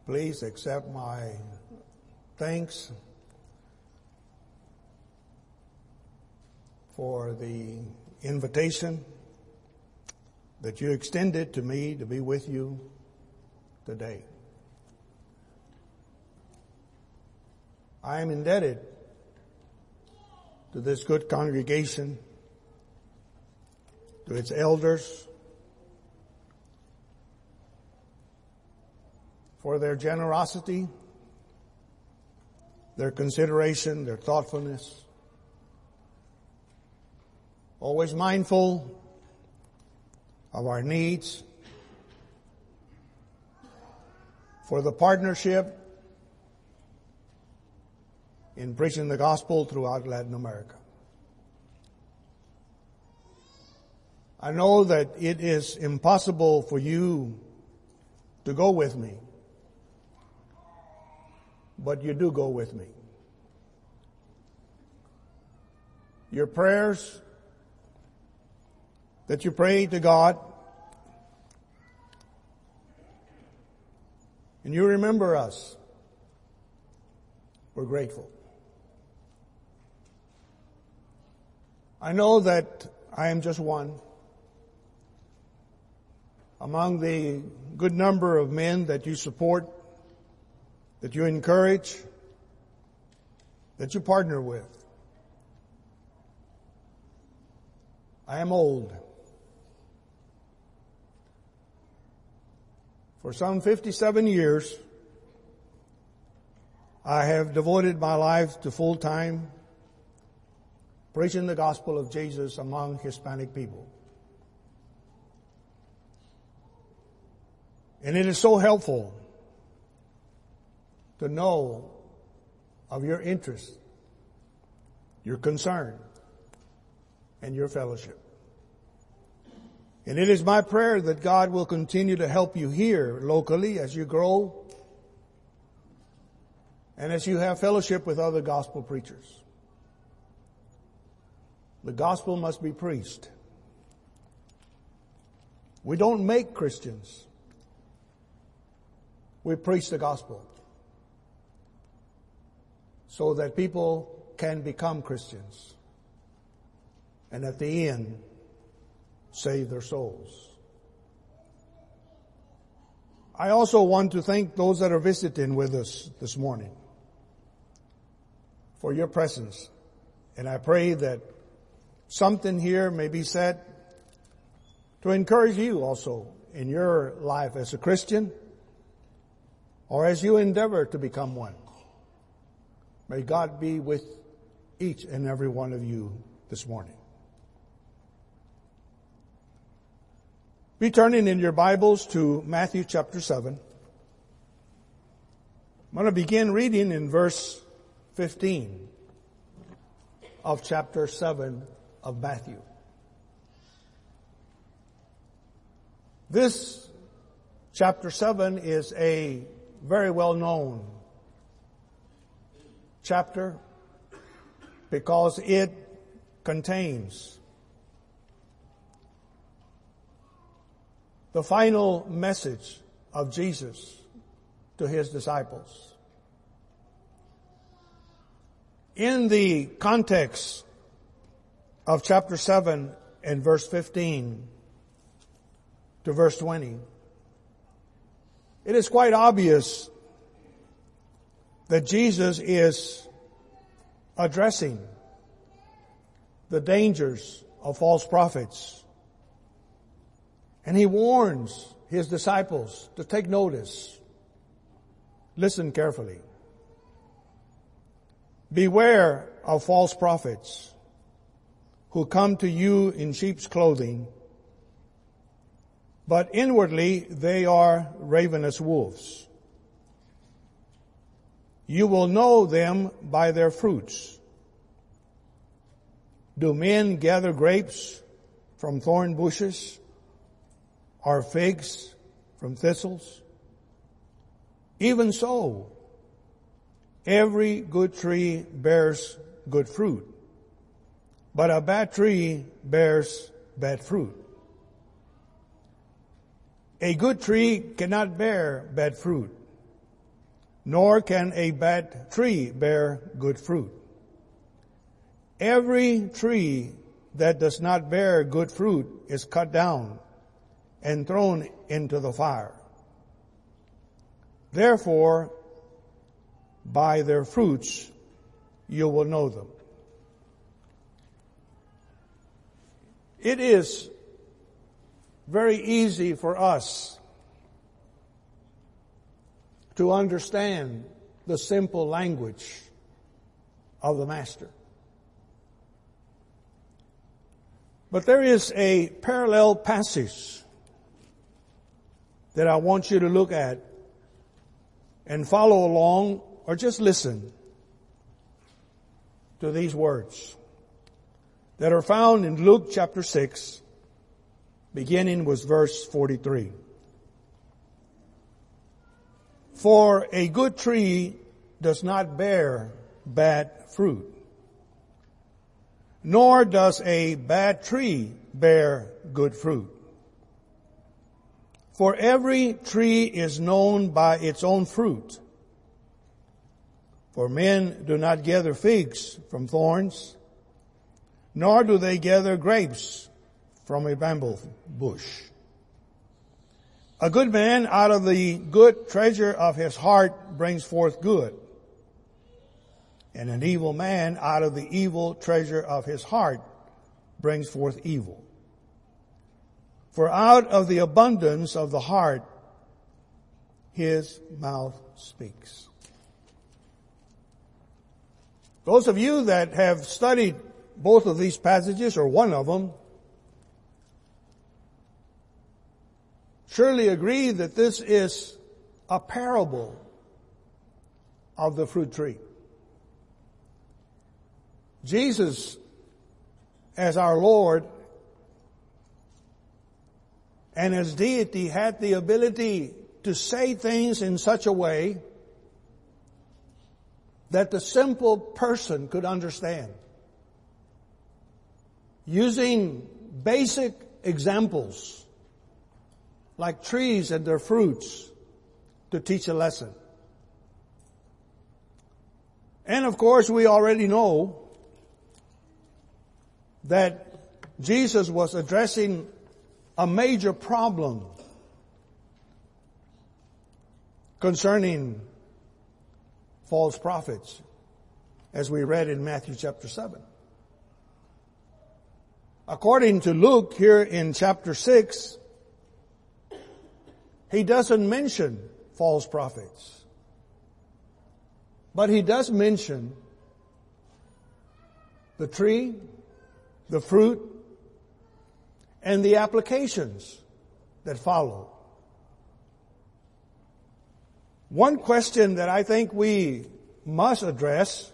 Please accept my thanks for the invitation that you extended to me to be with you today. I am indebted to this good congregation, to its elders, for their generosity, their consideration, their thoughtfulness, always mindful of our needs, for the partnership in preaching the gospel throughout Latin America. I know that it is impossible for you to go with me, but you do go with me. Your prayers that you pray to God, and you remember us, we're grateful. I know that I am just one among the good number of men that you support, that you encourage, that you partner with. I am old. For some 57 years, I have devoted my life to full-time preaching the gospel of Jesus among Hispanic people. And it is so helpful to know of your interest, your concern, and your fellowship. And it is my prayer that God will continue to help you here locally as you grow and as you have fellowship with other gospel preachers. The gospel must be preached. We don't make Christians. We preach the gospel so that people can become Christians and at the end save their souls. I also want to thank those that are visiting with us this morning for your presence. And I pray that something here may be said to encourage you also in your life as a Christian or as you endeavor to become one. May God be with each and every one of you this morning. Be turning in your Bibles to Matthew chapter 7. I'm going to begin reading in verse 15 of chapter 7 of Matthew. This chapter 7 is a very well known chapter because it contains the final message of Jesus to his disciples. In the context of chapter 7 and verse 15 to verse 20, it is quite obvious that Jesus is addressing the dangers of false prophets. And he warns his disciples to take notice. Listen carefully. Beware of false prophets who come to you in sheep's clothing, but inwardly they are ravenous wolves. You will know them by their fruits. Do men gather grapes from thorn bushes, or figs from thistles? Even so, every good tree bears good fruit, but a bad tree bears bad fruit. A good tree cannot bear bad fruit, nor can a bad tree bear good fruit. Every tree that does not bear good fruit is cut down and thrown into the fire. Therefore, by their fruits you will know them. It is very easy for us to understand the simple language of the Master. But there is a parallel passage that I want you to look at and follow along, or just listen to these words that are found in Luke chapter 6, beginning with verse 43. For a good tree does not bear bad fruit, nor does a bad tree bear good fruit. For every tree is known by its own fruit. For men do not gather figs from thorns, nor do they gather grapes from a bramble bush. A good man out of the good treasure of his heart brings forth good, and an evil man out of the evil treasure of his heart brings forth evil. For out of the abundance of the heart, his mouth speaks. Those of you that have studied both of these passages, or one of them, surely agree that this is a parable of the fruit tree. Jesus, as our Lord and as deity, had the ability to say things in such a way that the simple person could understand, using basic examples like trees and their fruits to teach a lesson. And of course, we already know that Jesus was addressing a major problem concerning false prophets, as we read in Matthew chapter 7. According to Luke, here in chapter 6, he doesn't mention false prophets, but he does mention the tree, the fruit, and the applications that follow. One question that I think we must address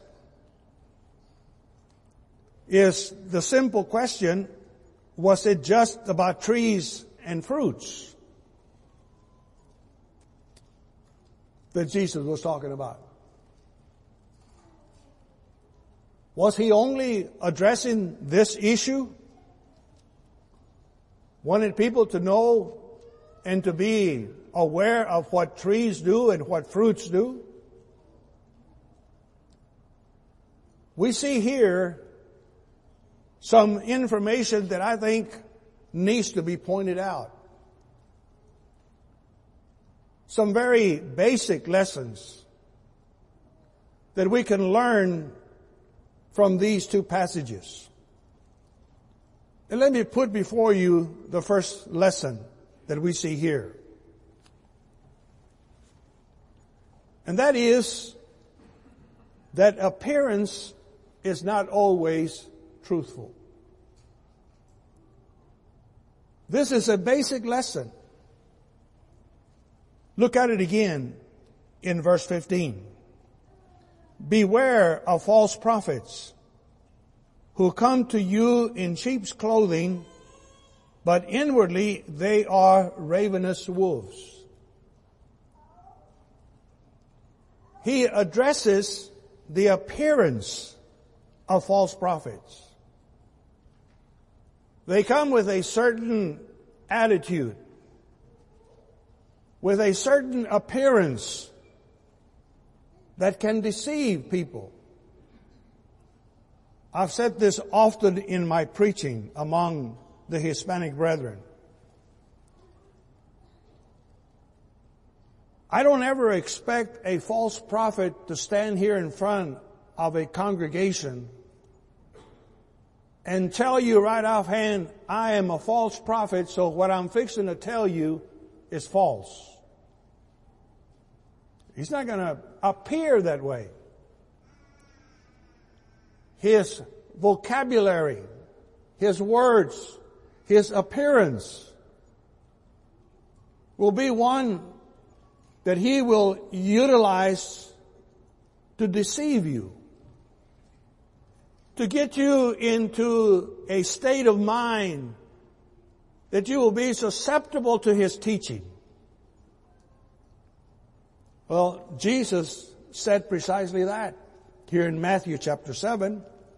is the simple question, was it just about trees and fruits that Jesus was talking about? Was he only addressing this issue? Wanted people to know and to be aware of what trees do and what fruits do? We see here some information that I think needs to be pointed out. Some very basic lessons that we can learn from these two passages. And let me put before you the first lesson that we see here. And that is that appearance is not always truthful. This is a basic lesson. Look at it again in verse 15. Beware of false prophets who come to you in sheep's clothing, but inwardly they are ravenous wolves. He addresses the appearance of false prophets. They come with a certain attitude, with a certain appearance that can deceive people. I've said this often in my preaching among the Hispanic brethren. I don't ever expect a false prophet to stand here in front of a congregation and tell you right offhand, I am a false prophet, so what I'm fixing to tell you is false. He's not going to appear that way. His vocabulary, his words, his appearance will be one that he will utilize to deceive you, to get you into a state of mind that you will be susceptible to his teaching. Well, Jesus said precisely that here in Matthew chapter 7.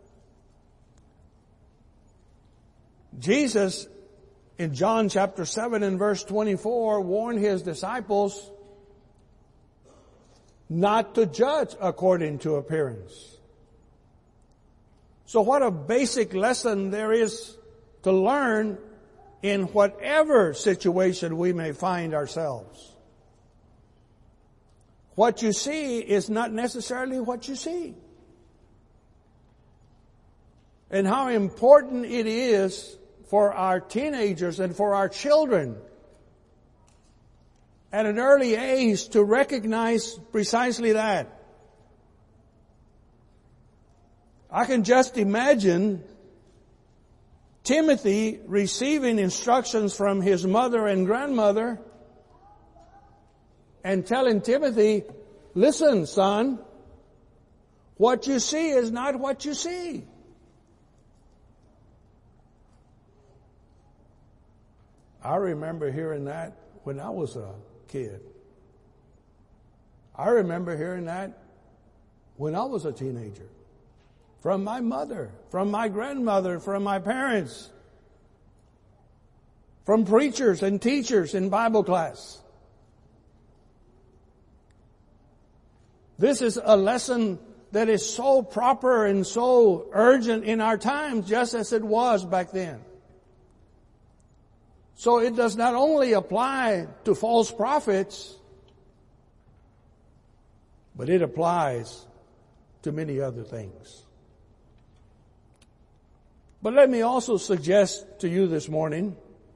Jesus, in John chapter 7 and verse 24, warned his disciples not to judge according to appearance. So what a basic lesson there is to learn in whatever situation we may find ourselves. What you see is not necessarily what you see. And how important it is for our teenagers and for our children at an early age to recognize precisely that. I can just imagine Timothy receiving instructions from his mother and grandmother and telling Timothy, listen, son, what you see is not what you see. I remember hearing that when I was a kid. I remember hearing that when I was a teenager. From my mother, from my grandmother, from my parents, from preachers and teachers in Bible class. This is a lesson that is so proper and so urgent in our times, just as it was back then. So it does not only apply to false prophets, but it applies to many other things. But let me also suggest to you this morning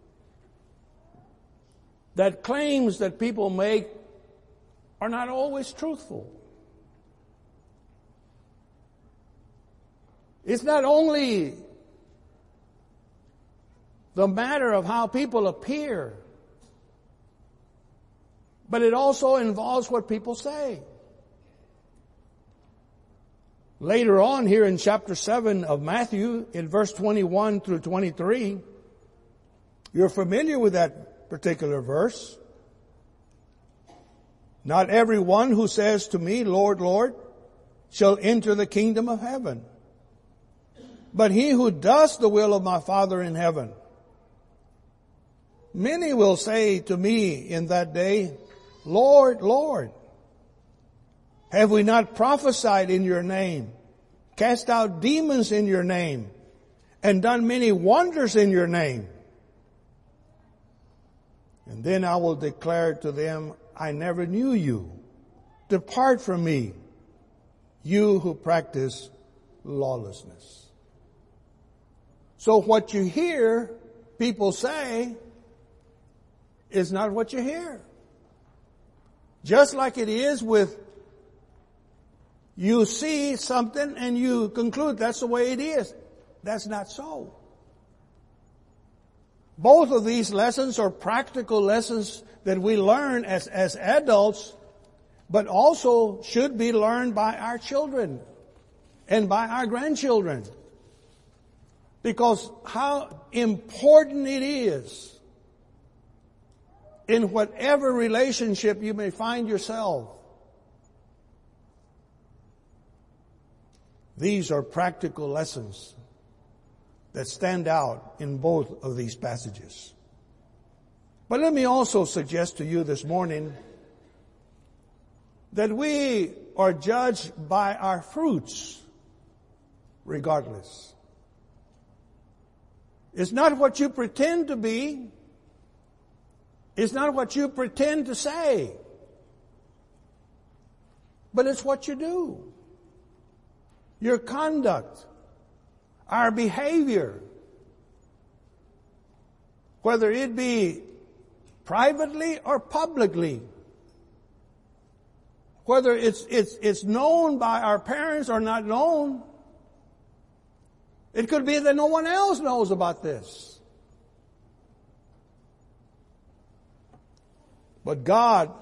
that claims that people make are not always truthful. It's not only the matter of how people appear, but it also involves what people say. Later on here in chapter 7 of Matthew, in verse 21 through 23, you're familiar with that particular verse. Not everyone who says to me, Lord, Lord, shall enter the kingdom of heaven, but he who does the will of my Father in heaven. Many will say to me in that day, Lord, Lord, have we not prophesied in your name, cast out demons in your name, and done many wonders in your name? And then I will declare to them, I never knew you. Depart from me, you who practice lawlessness. So what you hear people say is not what you hear. Just like it is with you see something and you conclude that's the way it is. That's not so. Both of these lessons are practical lessons that we learn as adults, but also should be learned by our children and by our grandchildren. Because how important it is in whatever relationship you may find yourself. These are practical lessons that stand out in both of these passages. But let me also suggest to you this morning that we are judged by our fruits regardless. It's not what you pretend to be. It's not what you pretend to say. But it's what you do. Your conduct, our behavior, whether it be privately or publicly, whether it's known by our parents or not known. It could be that no one else knows about this. But God,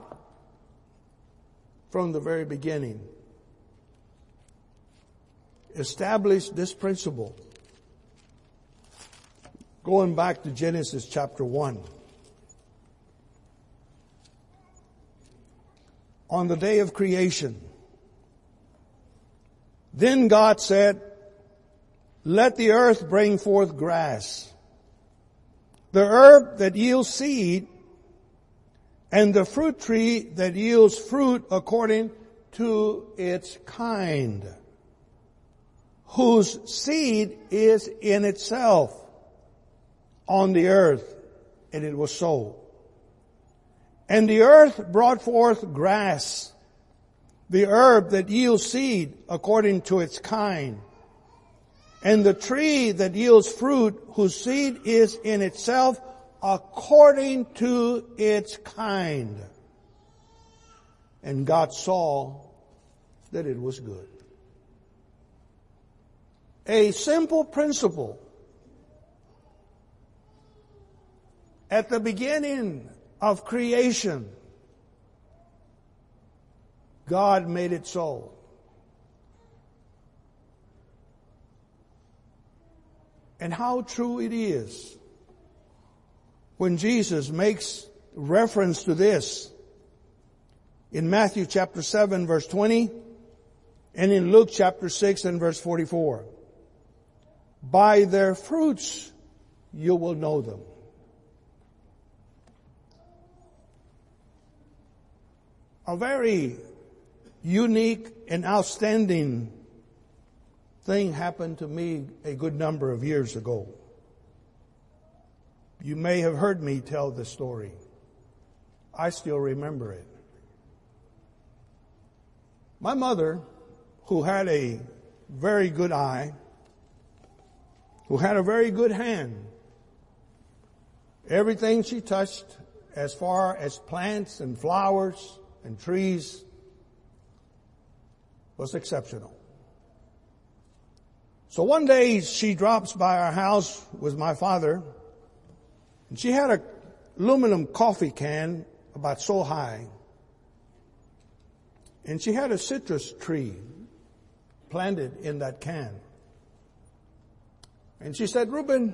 from the very beginning, established this principle. Going back to Genesis chapter 1. On the day of creation, then God said, "Let the earth bring forth grass, the herb that yields seed, and the fruit tree that yields fruit according to its kind, whose seed is in itself on the earth." And it was so. And the earth brought forth grass, the herb that yields seed according to its kind, and the tree that yields fruit, whose seed is in itself according to its kind. And God saw that it was good. A simple principle. At the beginning of creation, God made it so. And how true it is when Jesus makes reference to this in Matthew chapter 7 verse 20 and in Luke chapter 6 and verse 44. By their fruits you will know them. A very unique and outstanding thing happened to me a good number of years ago. You may have heard me tell this story. I still remember it. My mother, who had a very good eye, who had a very good hand, everything she touched as far as plants and flowers and trees was exceptional. So one day she drops by our house with my father, and she had a aluminum coffee can about so high, and she had a citrus tree planted in that can. And she said, "Reuben,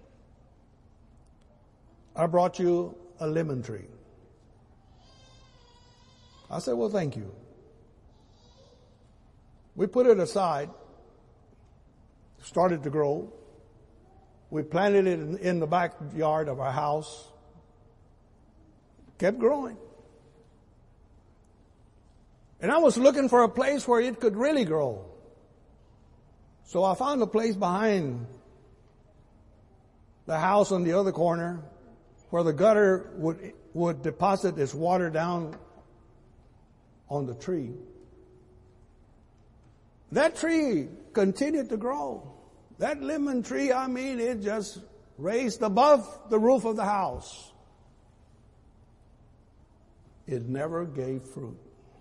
I brought you a lemon tree." I said, "Well, thank you." We put it aside, started to grow. We planted it in the backyard of our house. Kept growing. And I was looking for a place where it could really grow. So I found a place behind the house on the other corner where the gutter would deposit its water down on the tree. That tree continued to grow. That lemon tree, it just raised above the roof of the house. It never gave fruit.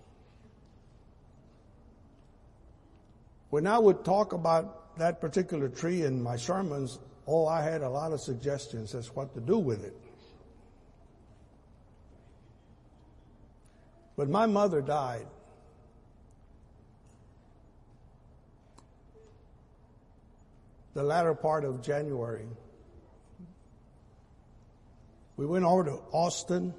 When I would talk about that particular tree in my sermons, I had a lot of suggestions as what to do with it. But my mother died. The latter part of January. We went over to Austin,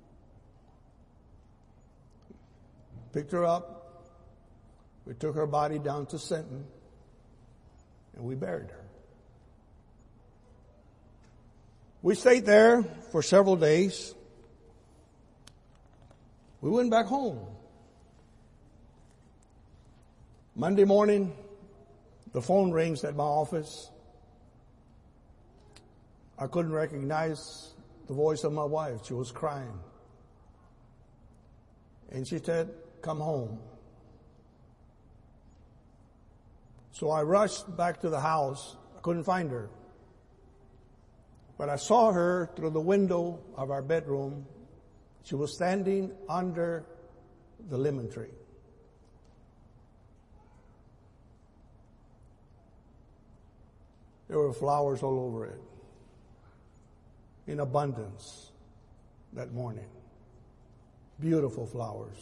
picked her up, we took her body down to Sinton, and we buried her. We stayed there for several days. We went back home. Monday morning, the phone rings at my office. I couldn't recognize the voice of my wife. She was crying. And she said, "Come home." So I rushed back to the house. I couldn't find her. But I saw her through the window of our bedroom. She was standing under the lemon tree. There were flowers all over it, in abundance that morning. Beautiful flowers.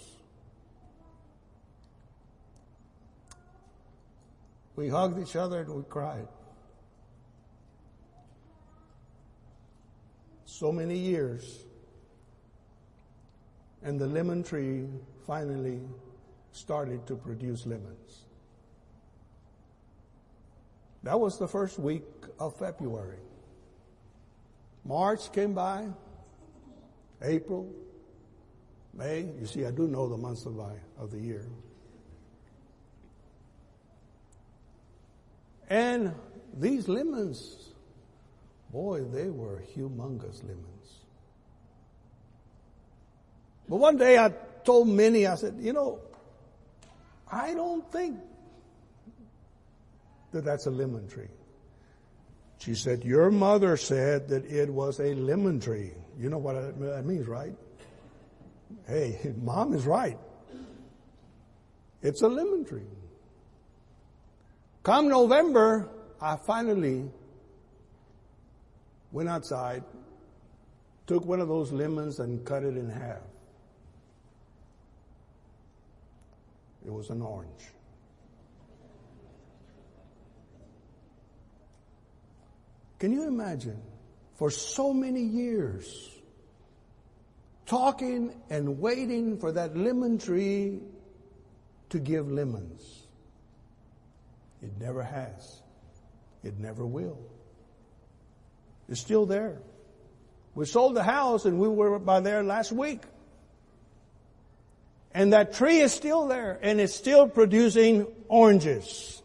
We hugged each other and we cried. So many years, and the lemon tree finally started to produce lemons. That was the first week of February. March came by, April, May. You see, I do know the months of the year. And these lemons, boy, they were humongous lemons. But one day I told Minnie, I said, I don't think that that's a lemon tree. She said, "Your mother said that it was a lemon tree." You know what that means, right? Hey, Mom is right. It's a lemon tree. Come November, I finally went outside, took one of those lemons and cut it in half. It was an orange. Can you imagine, for so many years, talking and waiting for that lemon tree to give lemons? It never has. It never will. It's still there. We sold the house and we were by there last week. And that tree is still there and it's still producing oranges.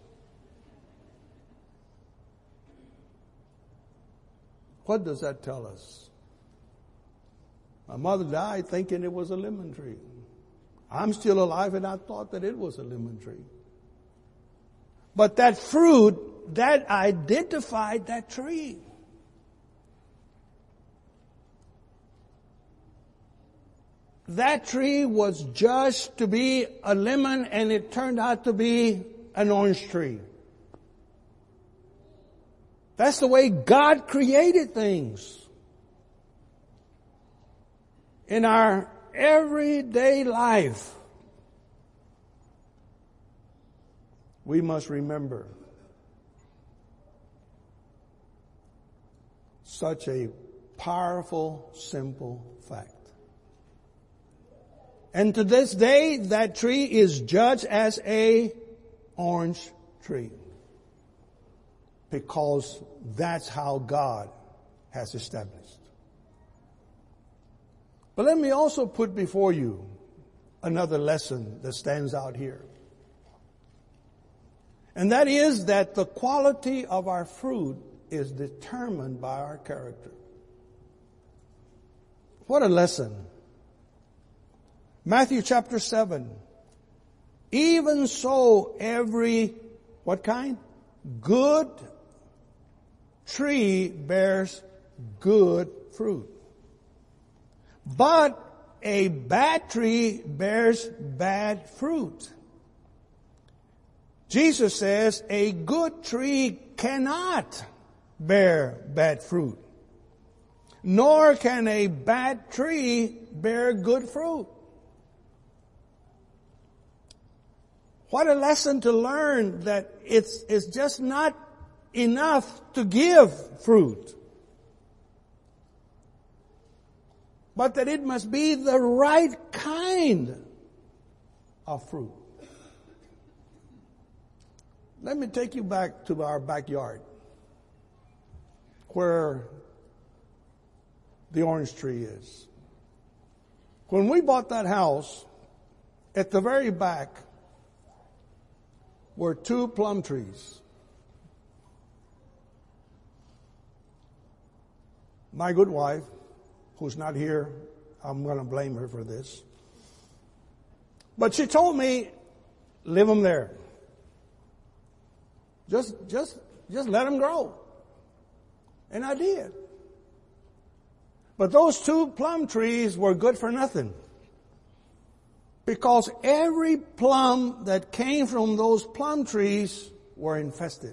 What does that tell us? My mother died thinking it was a lemon tree. I'm still alive and I thought that it was a lemon tree. But that fruit, that identified that tree. That tree was judged to be a lemon and it turned out to be an orange tree. That's the way God created things. In our everyday life, we must remember such a powerful, simple fact. And to this day, that tree is judged as an orange tree. Because that's how God has established. But let me also put before you another lesson that stands out here. And that is that the quality of our fruit is determined by our character. What a lesson. Matthew chapter 7. Even so, every, what kind? Good tree bears good fruit. But a bad tree bears bad fruit. Jesus says a good tree cannot bear bad fruit, nor can a bad tree bear good fruit. What a lesson to learn that it's just not enough to give fruit, but that it must be the right kind of fruit. Let me take you back to our backyard where the orange tree is. When we bought that house, at the very back were 2 plum trees. My good wife, who's not here, I'm going to blame her for this. But she told me, leave them there. Just let them grow. And I did. But those 2 plum trees were good for nothing. Because every plum that came from those plum trees were infested.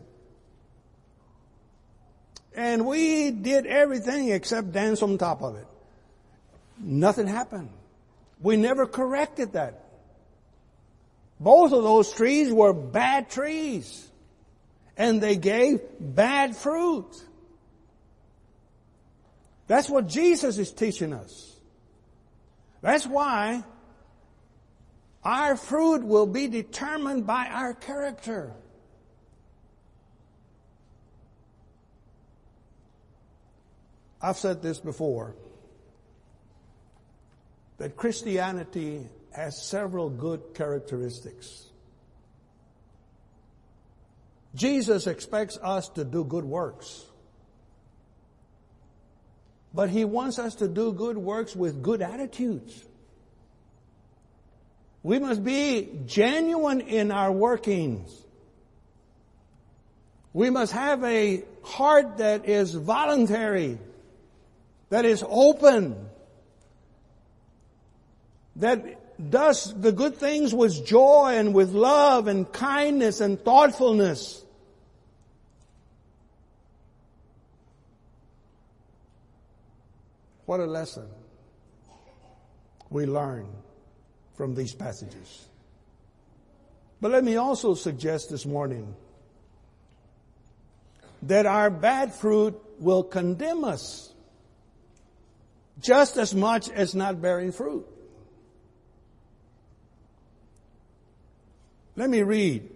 And we did everything except dance on top of it. Nothing happened. We never corrected that. Both of those trees were bad trees. And they gave bad fruit. That's what Jesus is teaching us. That's why our fruit will be determined by our character. I've said this before, that Christianity has several good characteristics. Jesus expects us to do good works. But He wants us to do good works with good attitudes. We must be genuine in our workings. We must have a heart that is voluntary, that is open, that does the good things with joy and with love and kindness and thoughtfulness. What a lesson we learn from these passages. But let me also suggest this morning that our bad fruit will condemn us just as much as not bearing fruit. Let me read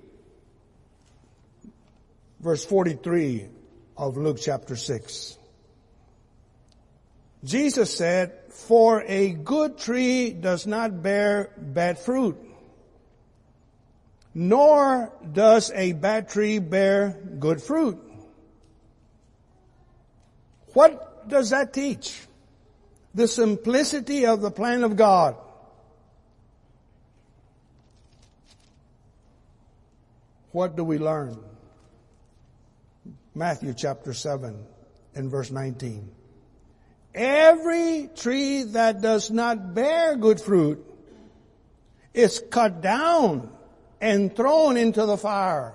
verse 43 of Luke chapter 6. Jesus said, "For a good tree does not bear bad fruit, nor does a bad tree bear good fruit." What does that teach? The simplicity of the plan of God. What do we learn? Matthew chapter 7 and verse 19. Every tree that does not bear good fruit is cut down and thrown into the fire.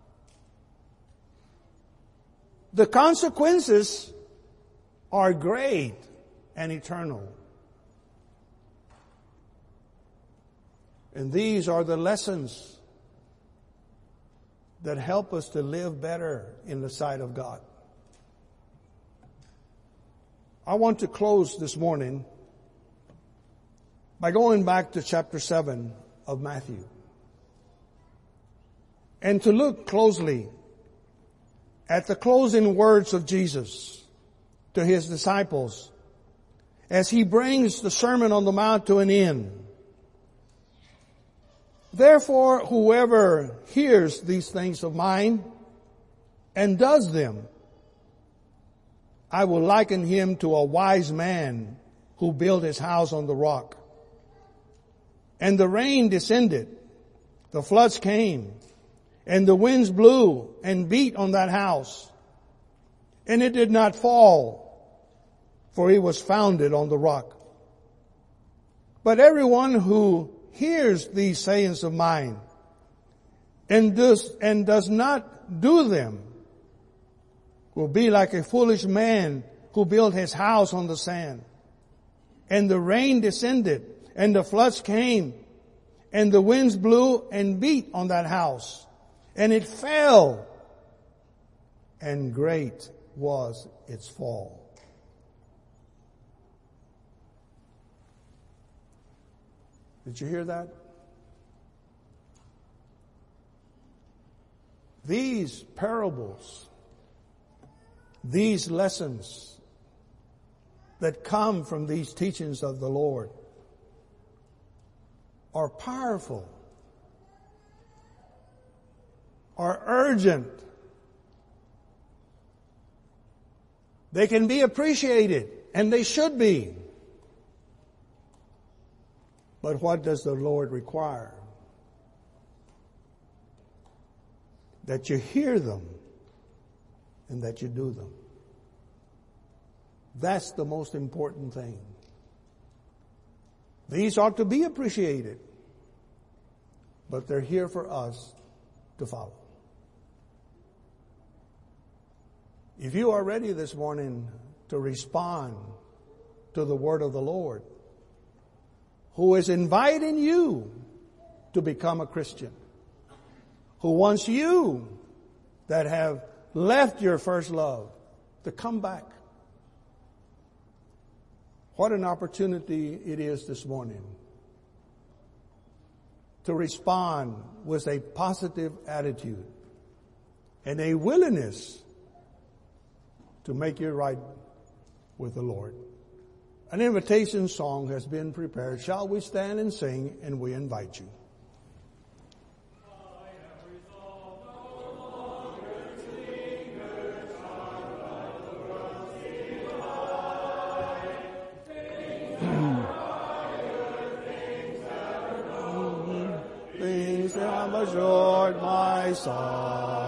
The consequences are great and eternal. And these are the lessons that help us to live better in the sight of God. I want to close this morning by going back to chapter 7 of Matthew and to look closely at the closing words of Jesus to His disciples as He brings the Sermon on the Mount to an end. "Therefore, whoever hears these things of mine and does them, I will liken him to a wise man who built his house on the rock. And the rain descended, the floods came, and the winds blew and beat on that house. And it did not fall, for it was founded on the rock. But everyone who hears these sayings of mine and does not do them will be like a foolish man who built his house on the sand. And the rain descended, and the floods came, and the winds blew and beat on that house. And it fell, and great was its fall." Did you hear that? These parables, these lessons that come from these teachings of the Lord are powerful. are urgent. They can be appreciated, and they should be. But what does the Lord require? That you hear them and that you do them. That's the most important thing. These ought to be appreciated, but they're here for us to follow. If you are ready this morning to respond to the word of the Lord, who is inviting you to become a Christian, who wants you that have left your first love to come back. What an opportunity it is this morning to respond with a positive attitude and a willingness to make you right with the Lord. An invitation song has been prepared. Shall we stand and sing, and we invite you. Things have assured my soul.